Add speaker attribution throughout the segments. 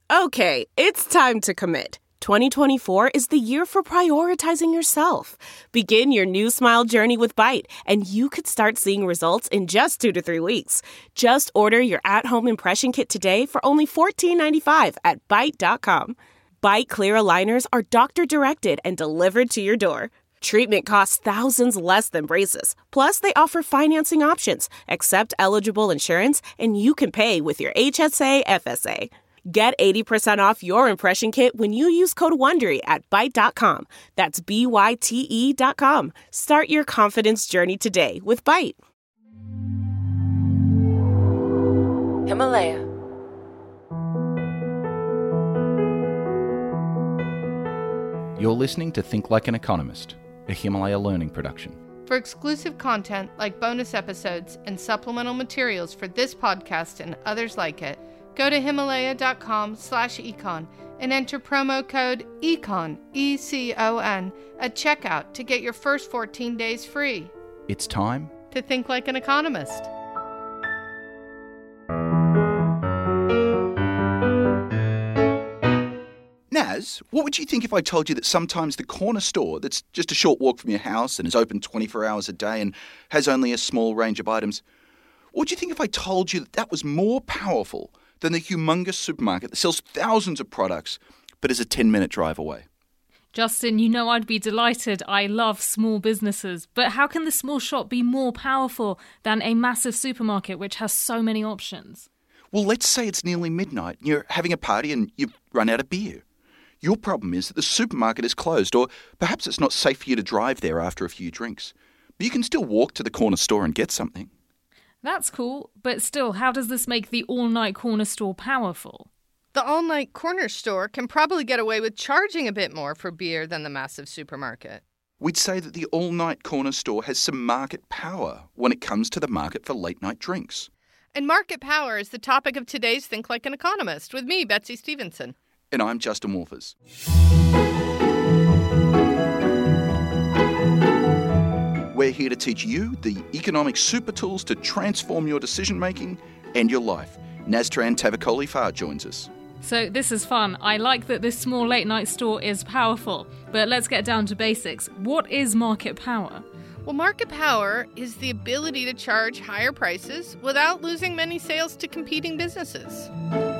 Speaker 1: Okay, it's time to commit. 2024 is the year for prioritizing yourself. Begin your new smile journey with Byte, and you could start seeing results in just 2 to 3 weeks. Just order your at-home impression kit today for only $14.95 at Byte.com. Byte Clear aligners are doctor-directed and delivered to your door. Treatment costs thousands less than braces. Plus, they offer financing options, accept eligible insurance, and you can pay with your HSA FSA. Get 80% off your impression kit when you use code WONDERY at Byte.com. That's BYTE.com. Start your confidence journey today with Byte.
Speaker 2: Himalaya.
Speaker 3: You're listening to Think Like an Economist, a Himalaya Learning production.
Speaker 4: For exclusive content like bonus episodes and supplemental materials for this podcast and others like it, go to Himalaya.com/econ and enter promo code ECON, E-C-O-N, at checkout to get your first 14 days free.
Speaker 3: It's time
Speaker 4: To think like an economist.
Speaker 5: Naz, what would you think if I told you that sometimes the corner store that's just a short walk from your house and is open 24 hours a day and has only a small range of items, what would you think if I told you that that was more powerful than the humongous supermarket that sells thousands of products but is a 10-minute drive away?
Speaker 6: Justin, you know I'd be delighted. I love small businesses. But how can the small shop be more powerful than a massive supermarket which has so many options?
Speaker 5: Well, let's say it's nearly midnight and you're having a party and you've run out of beer. Your problem is that the supermarket is closed, or perhaps it's not safe for you to drive there after a few drinks. But you can still walk to the corner store and get something.
Speaker 6: That's cool, but still, how does this make the all-night corner store powerful?
Speaker 4: The all-night corner store can probably get away with charging a bit more for beer than the massive supermarket.
Speaker 5: We'd say that the all-night corner store has some market power when it comes to the market for late-night drinks.
Speaker 4: And market power is the topic of today's Think Like an Economist with me, Betsy Stevenson.
Speaker 5: And I'm Justin Wolfers. We're here to teach you the economic super tools to transform your decision-making and your life. Nastran Tavakoli-Farr joins us.
Speaker 6: So this is fun. I like that this small late-night store is powerful. But let's get down to basics. What is market power?
Speaker 4: Well, market power is the ability to charge higher prices without losing many sales to competing businesses.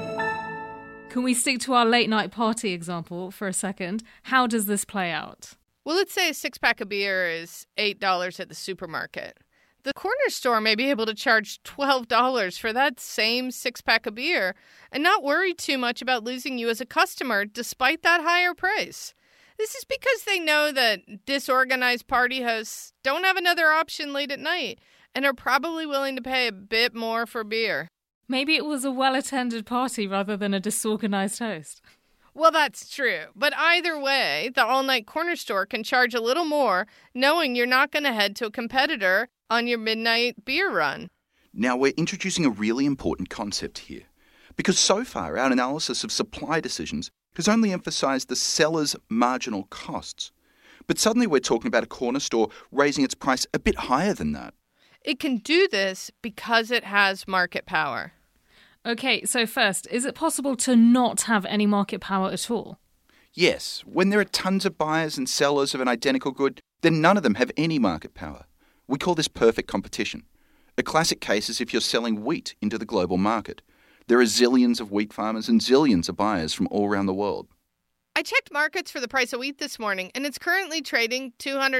Speaker 6: Can we stick to our late-night party example for a second? How does this play out?
Speaker 4: Well, let's say a six-pack of beer is $8 at the supermarket. The corner store may be able to charge $12 for that same six-pack of beer and not worry too much about losing you as a customer despite that higher price. This is because they know that disorganized party hosts don't have another option late at night and are probably willing to pay a bit more for beer.
Speaker 6: Maybe it was a well-attended party rather than a disorganized host.
Speaker 4: Well, that's true. But either way, the all-night corner store can charge a little more, knowing you're not going to head to a competitor on your midnight beer run.
Speaker 5: Now, we're introducing a really important concept here. Because so far, our analysis of supply decisions has only emphasized the seller's marginal costs. But suddenly we're talking about a corner store raising its price a bit higher than that.
Speaker 4: It can do this because it has market power.
Speaker 6: Okay, so first, is it possible to not have any market power at all?
Speaker 5: Yes, when there are tons of buyers and sellers of an identical good, then none of them have any market power. We call this perfect competition. A classic case is if you're selling wheat into the global market. There are zillions of wheat farmers and zillions of buyers from all around the world.
Speaker 4: I checked markets for the price of wheat this morning, and it's currently trading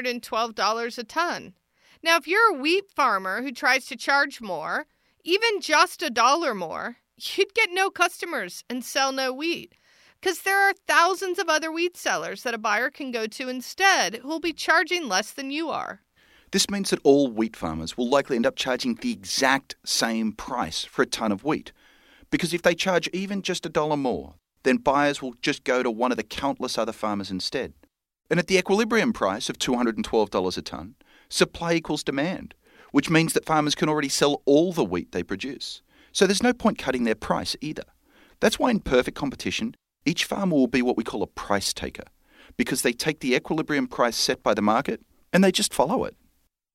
Speaker 4: $212 a ton. Now, if you're a wheat farmer who tries to charge more, even just $1 more, you'd get no customers and sell no wheat. Because there are thousands of other wheat sellers that a buyer can go to instead who will be charging less than you are.
Speaker 5: This means that all wheat farmers will likely end up charging the exact same price for a ton of wheat. Because if they charge even just $1 more, then buyers will just go to one of the countless other farmers instead. And at the equilibrium price of $212 a ton, supply equals demand, which means that farmers can already sell all the wheat they produce. So there's no point cutting their price either. That's why in perfect competition, each farmer will be what we call a price taker, because they take the equilibrium price set by the market and they just follow it.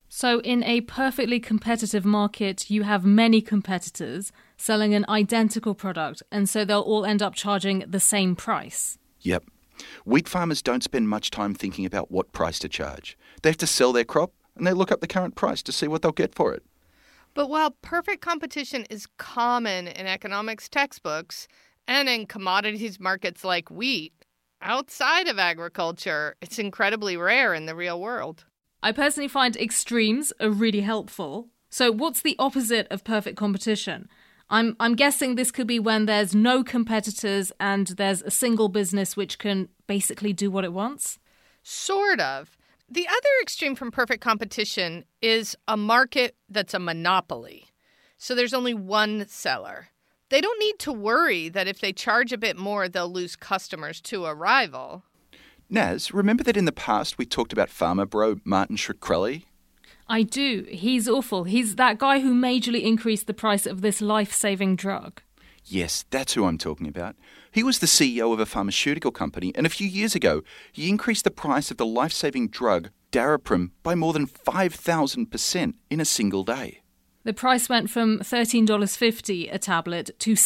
Speaker 6: So in a perfectly competitive market, you have many competitors selling an identical product, and so they'll all end up charging the same price.
Speaker 5: Yep. Wheat farmers don't spend much time thinking about what price to charge. They have to sell their crop, and they look up the current price to see what they'll get for it.
Speaker 4: But while perfect competition is common in economics textbooks and in commodities markets like wheat, outside of agriculture, it's incredibly rare in the real world.
Speaker 6: I personally find extremes are really helpful. So what's the opposite of perfect competition? I'm guessing this could be when there's no competitors and there's a single business which can basically do what it wants?
Speaker 4: Sort of. The other extreme from perfect competition is a market that's a monopoly. So there's only one seller. They don't need to worry that if they charge a bit more, they'll lose customers to a rival.
Speaker 5: Naz, remember that in the past we talked about farmer bro Martin Shkreli?
Speaker 6: I do. He's awful. He's that guy who majorly increased the price of this life-saving drug.
Speaker 5: Yes, that's who I'm talking about. He was the CEO of a pharmaceutical company, and a few years ago, he increased the price of the life-saving drug Daraprim by more than 5,000% in a single day.
Speaker 6: The price went from $13.50 a tablet to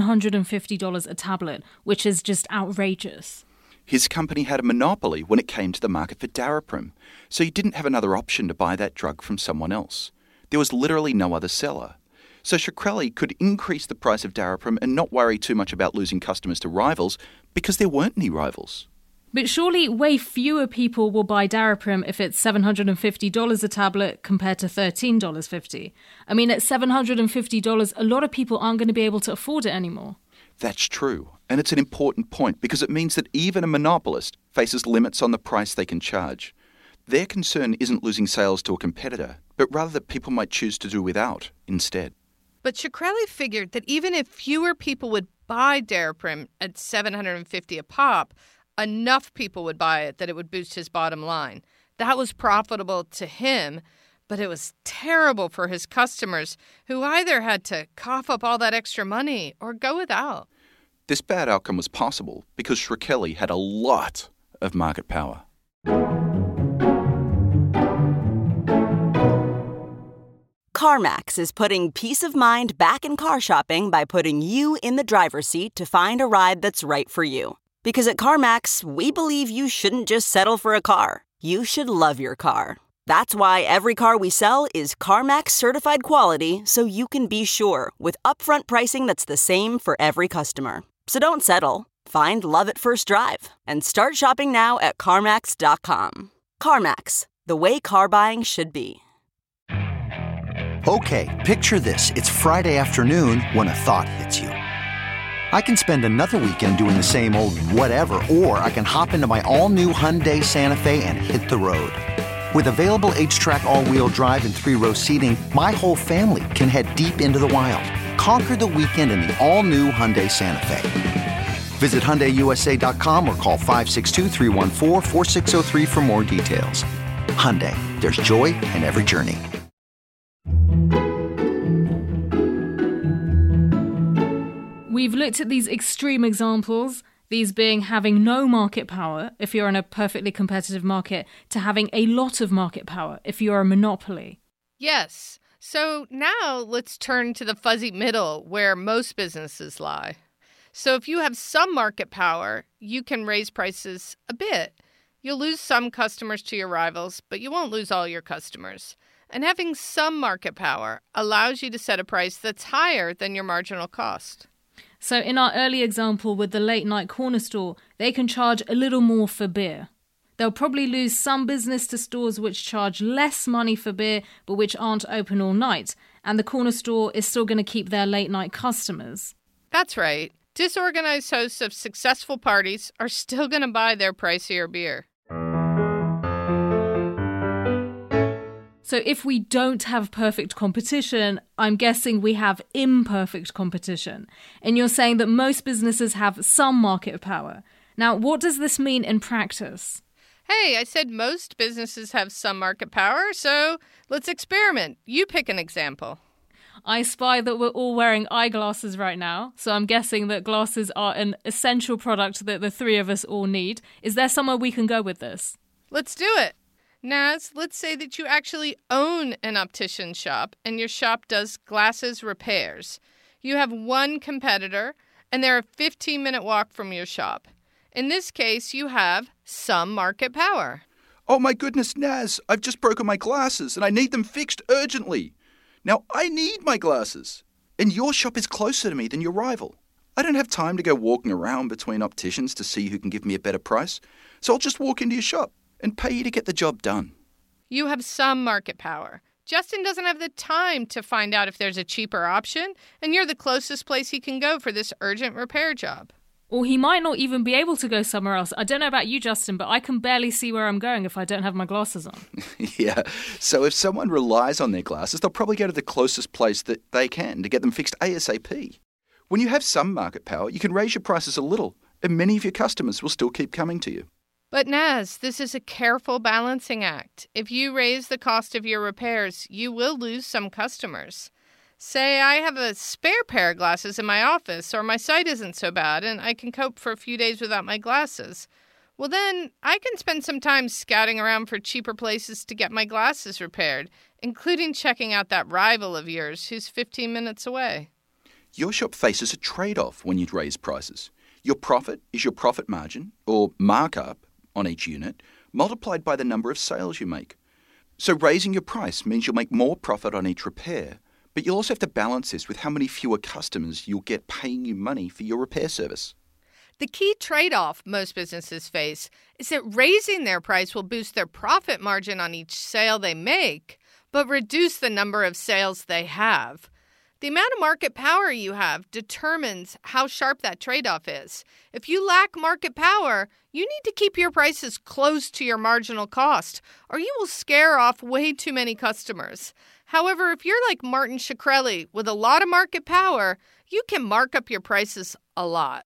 Speaker 6: $750 a tablet, which is just outrageous.
Speaker 5: His company had a monopoly when it came to the market for Daraprim, so he didn't have another option to buy that drug from someone else. There was literally no other seller. So Shkreli could increase the price of Daraprim and not worry too much about losing customers to rivals because there weren't any rivals.
Speaker 6: But surely way fewer people will buy Daraprim if it's $750 a tablet compared to $13.50. I mean, at $750, a lot of people aren't going to be able to afford it anymore.
Speaker 5: That's true, and it's an important point because it means that even a monopolist faces limits on the price they can charge. Their concern isn't losing sales to a competitor, but rather that people might choose to do without instead.
Speaker 4: But Shkreli figured that even if fewer people would buy Daraprim at $750 a pop, enough people would buy it that it would boost his bottom line. That was profitable to him, but it was terrible for his customers who either had to cough up all that extra money or go without.
Speaker 5: This bad outcome was possible because Shkreli had a lot of market power.
Speaker 2: CarMax is putting peace of mind back in car shopping by putting you in the driver's seat to find a ride that's right for you. Because at CarMax, we believe you shouldn't just settle for a car. You should love your car. That's why every car we sell is CarMax certified quality, so you can be sure with upfront pricing that's the same for every customer. So don't settle. Find love at first drive and start shopping now at CarMax.com. CarMax, the way car buying should be.
Speaker 7: Okay, picture this. It's Friday afternoon when a thought hits you. I can spend another weekend doing the same old whatever, or I can hop into my all-new Hyundai Santa Fe and hit the road. With available H-Track all-wheel drive and 3-row seating, my whole family can head deep into the wild. Conquer the weekend in the all-new Hyundai Santa Fe. Visit HyundaiUSA.com or call 562-314-4603 for more details. Hyundai, there's joy in every journey.
Speaker 6: We've looked at these extreme examples, these being having no market power if you're in a perfectly competitive market, to having a lot of market power if you're a monopoly.
Speaker 4: Yes. So now let's turn to the fuzzy middle where most businesses lie. So if you have some market power, you can raise prices a bit. You'll lose some customers to your rivals, but you won't lose all your customers. And having some market power allows you to set a price that's higher than your marginal cost.
Speaker 6: So in our early example with the late-night corner store, they can charge a little more for beer. They'll probably lose some business to stores which charge less money for beer but which aren't open all night, and the corner store is still going to keep their late-night customers.
Speaker 4: That's right. Disorganized hosts of successful parties are still going to buy their pricier beer.
Speaker 6: So if we don't have perfect competition, I'm guessing we have imperfect competition. And you're saying that most businesses have some market power. Now, what does this mean in practice?
Speaker 4: Hey, I said most businesses have some market power, so let's experiment. You pick an example.
Speaker 6: I spy that we're all wearing eyeglasses right now, so I'm guessing that glasses are an essential product that the three of us all need. Is there somewhere we can go with this?
Speaker 4: Let's do it. Naz, let's say that you actually own an optician shop and your shop does glasses repairs. You have one competitor and they're a 15-minute walk from your shop. In this case, you have some market power.
Speaker 5: Oh my goodness, Naz, I've just broken my glasses and I need them fixed urgently. Now, I need my glasses. And your shop is closer to me than your rival. I don't have time to go walking around between opticians to see who can give me a better price. So I'll just walk into your shop and pay you to get the job done.
Speaker 4: You have some market power. Justin doesn't have the time to find out if there's a cheaper option, and you're the closest place he can go for this urgent repair job.
Speaker 6: Or he might not even be able to go somewhere else. I don't know about you, Justin, but I can barely see where I'm going if I don't have my glasses on.
Speaker 5: Yeah, so if someone relies on their glasses, they'll probably go to the closest place that they can to get them fixed ASAP. When you have some market power, you can raise your prices a little, and many of your customers will still keep coming to you.
Speaker 4: But Naz, this is a careful balancing act. If you raise the cost of your repairs, you will lose some customers. Say I have a spare pair of glasses in my office, or my sight isn't so bad and I can cope for a few days without my glasses. Well, then I can spend some time scouting around for cheaper places to get my glasses repaired, including checking out that rival of yours who's 15 minutes away.
Speaker 5: Your shop faces a trade-off when you raise prices. Your profit is your profit margin, or markup, on each unit, multiplied by the number of sales you make. So raising your price means you'll make more profit on each repair, but you'll also have to balance this with how many fewer customers you'll get paying you money for your repair service.
Speaker 4: The key trade-off most businesses face is that raising their price will boost their profit margin on each sale they make, but reduce the number of sales they have. The amount of market power you have determines how sharp that trade-off is. If you lack market power, you need to keep your prices close to your marginal cost, or you will scare off way too many customers. However, if you're like Martin Shkreli with a lot of market power, you can mark up your prices a lot.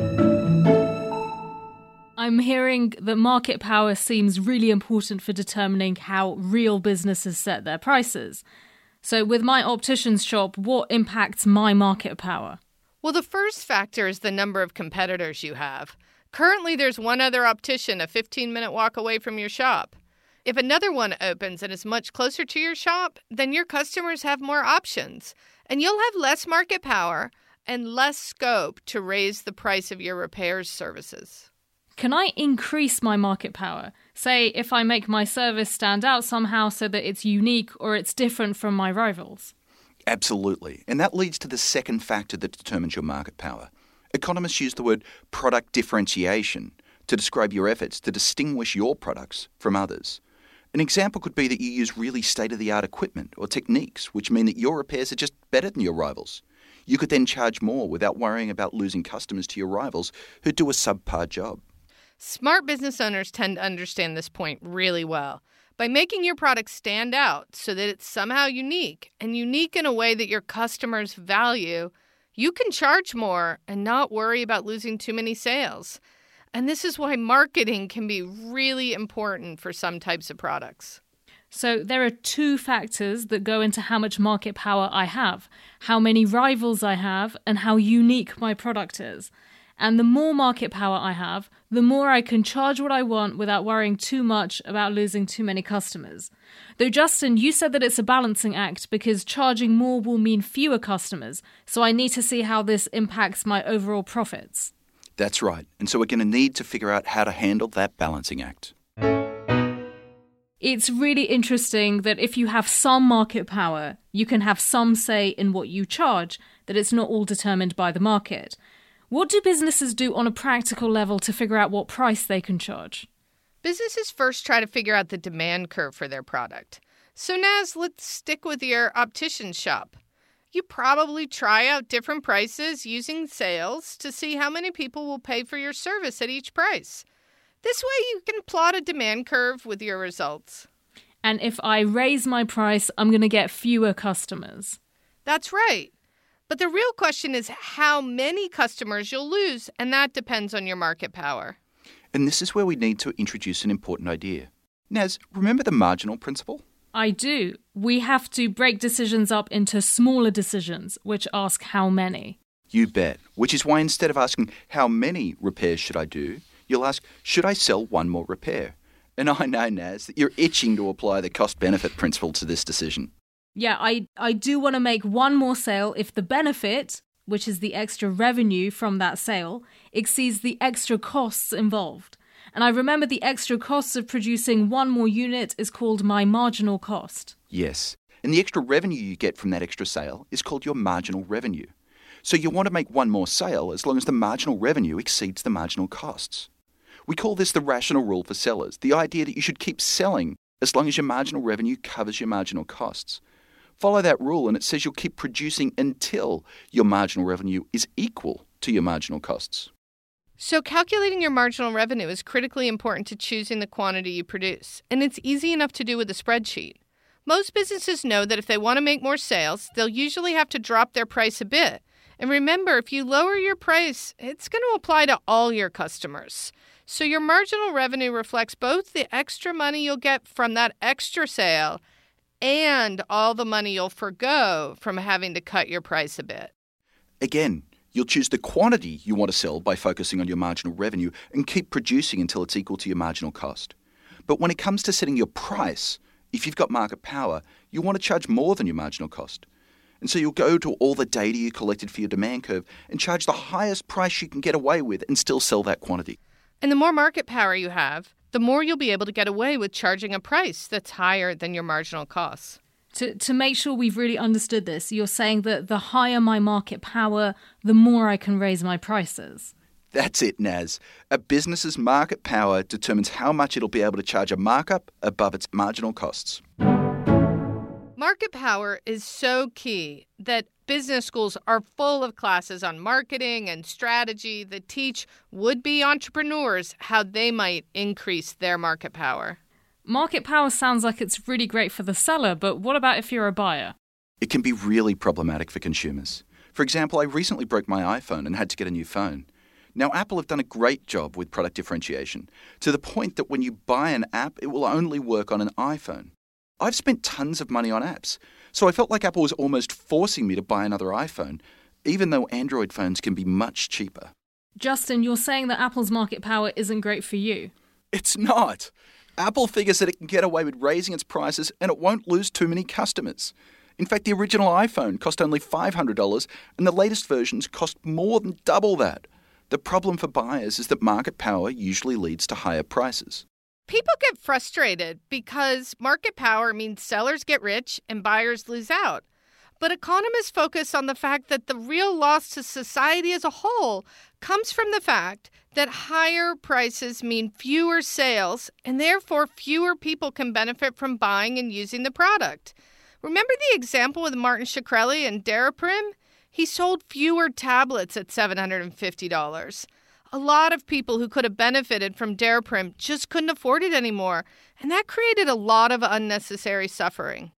Speaker 6: I'm hearing that market power seems really important for determining how real businesses set their prices. So with my optician's shop, what impacts my market power?
Speaker 4: Well, the first factor is the number of competitors you have. Currently, there's one other optician a 15-minute walk away from your shop. If another one opens and is much closer to your shop, then your customers have more options, and you'll have less market power and less scope to raise the price of your repairs services.
Speaker 6: Can I increase my market power? Say, if I make my service stand out somehow so that it's unique or it's different from my rivals?
Speaker 5: Absolutely. And that leads to the second factor that determines your market power. Economists use the word product differentiation to describe your efforts to distinguish your products from others. An example could be that you use really state-of-the-art equipment or techniques, which mean that your repairs are just better than your rivals. You could then charge more without worrying about losing customers to your rivals who do a subpar job.
Speaker 4: Smart business owners tend to understand this point really well. By making your product stand out so that it's somehow unique, and unique in a way that your customers value, you can charge more and not worry about losing too many sales. And this is why marketing can be really important for some types of products.
Speaker 6: So there are two factors that go into how much market power I have, how many rivals I have, and how unique my product is. And the more market power I have, the more I can charge what I want without worrying too much about losing too many customers. Though, Justin, you said that it's a balancing act because charging more will mean fewer customers, so I need to see how this impacts my overall profits.
Speaker 5: That's right. And so we're going to need to figure out how to handle that balancing act.
Speaker 6: It's really interesting that if you have some market power, you can have some say in what you charge, that it's not all determined by the market. What do businesses do on a practical level to figure out what price they can charge?
Speaker 4: Businesses first try to figure out the demand curve for their product. So Naz, let's stick with your optician's shop. You probably try out different prices using sales to see how many people will pay for your service at each price. This way you can plot a demand curve with your results.
Speaker 6: And if I raise my price, I'm going to get fewer customers.
Speaker 4: That's right. But the real question is how many customers you'll lose, and that depends on your market power.
Speaker 5: And this is where we need to introduce an important idea. Naz, remember the marginal principle?
Speaker 6: I do. We have to break decisions up into smaller decisions, which ask how many.
Speaker 5: You bet. Which is why instead of asking how many repairs should I do, you'll ask, should I sell one more repair? And I know, Naz, that you're itching to apply the cost-benefit principle to this decision.
Speaker 6: Yeah, I do want to make one more sale if the benefit, which is the extra revenue from that sale, exceeds the extra costs involved. And I remember the extra costs of producing one more unit is called my marginal cost.
Speaker 5: Yes, and the extra revenue you get from that extra sale is called your marginal revenue. So you want to make one more sale as long as the marginal revenue exceeds the marginal costs. We call this the rational rule for sellers, the idea that you should keep selling as long as your marginal revenue covers your marginal costs. Follow that rule and it says you'll keep producing until your marginal revenue is equal to your marginal costs.
Speaker 4: So calculating your marginal revenue is critically important to choosing the quantity you produce, and it's easy enough to do with a spreadsheet. Most businesses know that if they want to make more sales, they'll usually have to drop their price a bit. And remember, if you lower your price, it's going to apply to all your customers. So your marginal revenue reflects both the extra money you'll get from that extra sale and all the money you'll forgo from having to cut your price a bit.
Speaker 5: Again, you'll choose the quantity you want to sell by focusing on your marginal revenue and keep producing until it's equal to your marginal cost. But when it comes to setting your price, if you've got market power, you want to charge more than your marginal cost. And so you'll go to all the data you collected for your demand curve and charge the highest price you can get away with and still sell that quantity.
Speaker 4: And the more market power you have, the more you'll be able to get away with charging a price that's higher than your marginal costs.
Speaker 6: To make sure we've really understood this, you're saying that the higher my market power, the more I can raise my prices.
Speaker 5: That's it, Naz. A business's market power determines how much it'll be able to charge a markup above its marginal costs.
Speaker 4: Market power is so key that business schools are full of classes on marketing and strategy that teach would-be entrepreneurs how they might increase their market power.
Speaker 6: Market power sounds like it's really great for the seller, but what about if you're a buyer?
Speaker 5: It can be really problematic for consumers. For example, I recently broke my iPhone and had to get a new phone. Now, Apple have done a great job with product differentiation, to the point that when you buy an app, it will only work on an iPhone. I've spent tons of money on apps, so I felt like Apple was almost forcing me to buy another iPhone, even though Android phones can be much cheaper.
Speaker 6: Justin, you're saying that Apple's market power isn't great for you.
Speaker 5: It's not. Apple figures that it can get away with raising its prices and it won't lose too many customers. In fact, the original iPhone cost only $500 and the latest versions cost more than double that. The problem for buyers is that market power usually leads to higher prices.
Speaker 4: People get frustrated because market power means sellers get rich and buyers lose out. But economists focus on the fact that the real loss to society as a whole comes from the fact that higher prices mean fewer sales and therefore fewer people can benefit from buying and using the product. Remember the example with Martin Shkreli and Daraprim? He sold fewer tablets at $750. A lot of people who could have benefited from Daraprim just couldn't afford it anymore, and that created a lot of unnecessary suffering.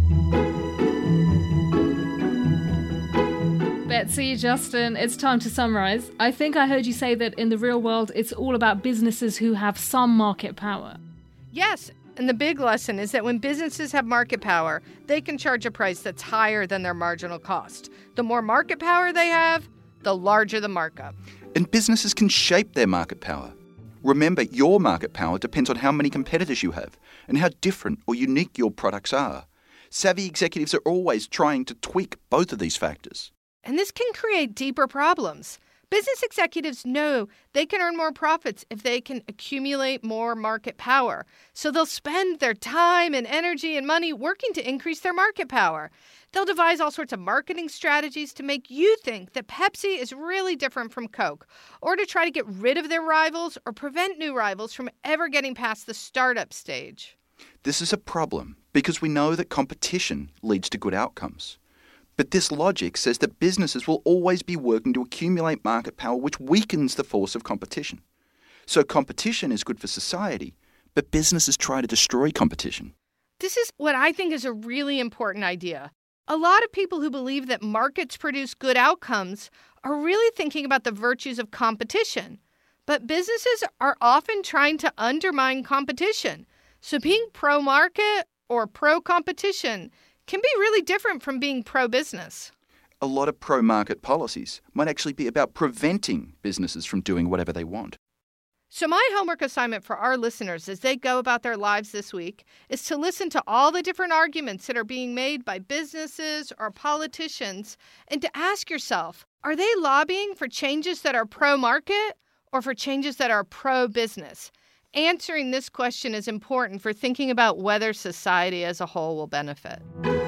Speaker 6: Betsy, Justin, it's time to summarize. I think I heard you say that in the real world, it's all about businesses who have some market power.
Speaker 4: Yes, and the big lesson is that when businesses have market power, they can charge a price that's higher than their marginal cost. The more market power they have, the larger the markup.
Speaker 5: And businesses can shape their market power. Remember, your market power depends on how many competitors you have and how different or unique your products are. Savvy executives are always trying to tweak both of these factors.
Speaker 4: And this can create deeper problems. Business executives know they can earn more profits if they can accumulate more market power. So they'll spend their time and energy and money working to increase their market power. They'll devise all sorts of marketing strategies to make you think that Pepsi is really different from Coke, or to try to get rid of their rivals or prevent new rivals from ever getting past the startup stage.
Speaker 5: This is a problem because we know that competition leads to good outcomes. But this logic says that businesses will always be working to accumulate market power, which weakens the force of competition. So competition is good for society, but businesses try to destroy competition.
Speaker 4: This is what I think is a really important idea. A lot of people who believe that markets produce good outcomes are really thinking about the virtues of competition. But businesses are often trying to undermine competition. So being pro-market or pro-competition can be really different from being pro-business.
Speaker 5: A lot of pro-market policies might actually be about preventing businesses from doing whatever they want.
Speaker 4: So my homework assignment for our listeners as they go about their lives this week is to listen to all the different arguments that are being made by businesses or politicians and to ask yourself, are they lobbying for changes that are pro-market or for changes that are pro-business? Answering this question is important for thinking about whether society as a whole will benefit.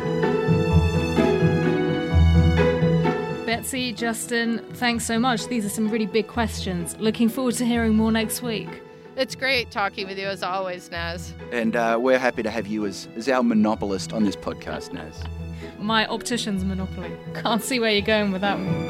Speaker 6: Betsy, Justin, thanks so much. These are some really big questions. Looking forward to hearing more next week.
Speaker 4: It's great talking with you as always, Naz.
Speaker 5: And we're happy to have you as our monopolist on this podcast, Naz.
Speaker 6: My optician's monopoly. Can't see where you're going with that one.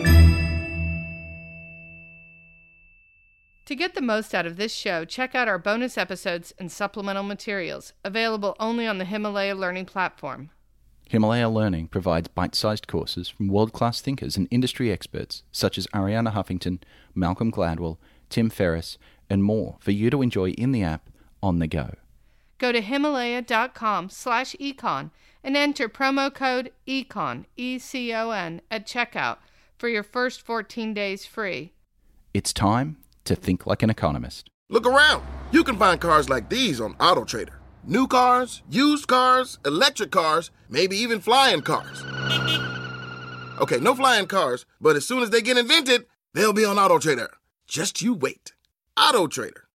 Speaker 4: To get the most out of this show, check out our bonus episodes and supplemental materials, available only on the Himalaya Learning platform.
Speaker 3: Himalaya Learning provides bite-sized courses from world-class thinkers and industry experts such as Arianna Huffington, Malcolm Gladwell, Tim Ferriss, and more for you to enjoy in the app on the go.
Speaker 4: Go to Himalaya.com/econ and enter promo code ECON, E-C-O-N, at checkout for your first 14 days free.
Speaker 3: It's time to think like an economist.
Speaker 8: Look around. You can find cars like these on AutoTrader. New cars, used cars, electric cars, maybe even flying cars. Okay, no flying cars, but as soon as they get invented, they'll be on AutoTrader. Just you wait. AutoTrader.